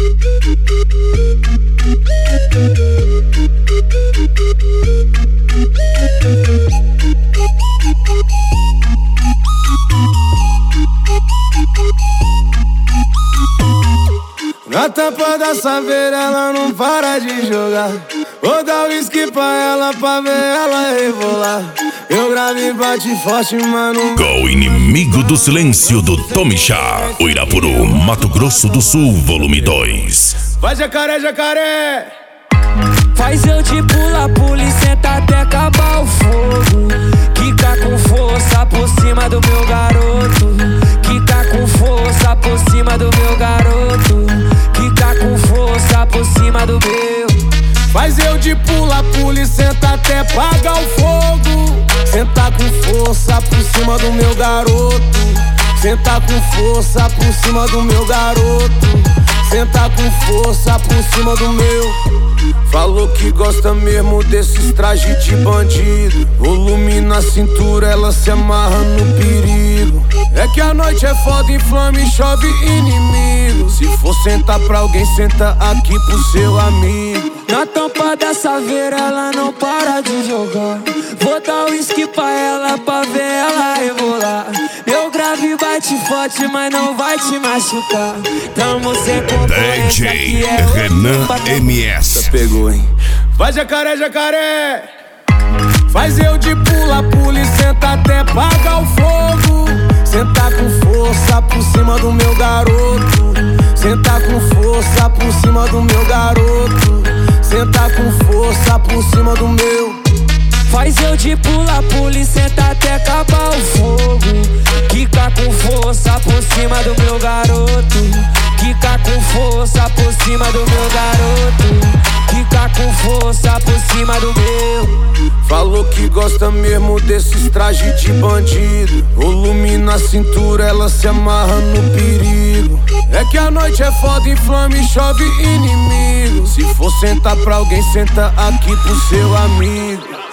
Na tampa da saveira ela não para de jogar. Vou dar uísque pra ela pra ver ela rebolar. Eu gravo e bate forte, mano. Com o inimigo do silêncio do Tomixá, o Irapuru, Mato Grosso do Sul, volume 2. Vai jacaré, jacaré. Faz eu de pula e senta até acabar o fogo. Quica com força por cima do meu garoto. Quica com força por cima do meu garoto. Quica com força por cima do meu. Faz eu de pula e senta até apagar o fogo. Senta com força por cima do meu garoto. Senta com força por cima do meu garoto. Senta com força por cima do meu. Falou que gosta mesmo desses trajes de bandido. Volume na cintura, ela se amarra no perigo. É que a noite é foda, inflama e chove inimigo. Se for sentar pra alguém, senta aqui pro seu amigo. Na tampa da saveira ela não para de jogar. Vou dar uísque pra ela pra ver ela rebolar. Meu grave bate forte, mas não vai te machucar. Tamo sem concorrência, DJ Renan MS. Pegou, hein? Vai jacaré, jacaré. Faz eu de pula e senta até apagar o fogo. Senta com força por cima do meu garoto. Senta com força por cima do meu garoto. Senta com força por cima do meu. Faz eu de pula e senta até acabar o fogo. Quica com força por cima do meu garoto. Quica com força por cima do meu garoto. Quica com força por cima do meu. Falou que gosta mesmo desses trajes de bandido. Volume na cintura, ela se amarra no perigo. É que a noite é foda, inflama e chove inimigo. Se for sentar pra alguém, senta aqui pro seu amigo.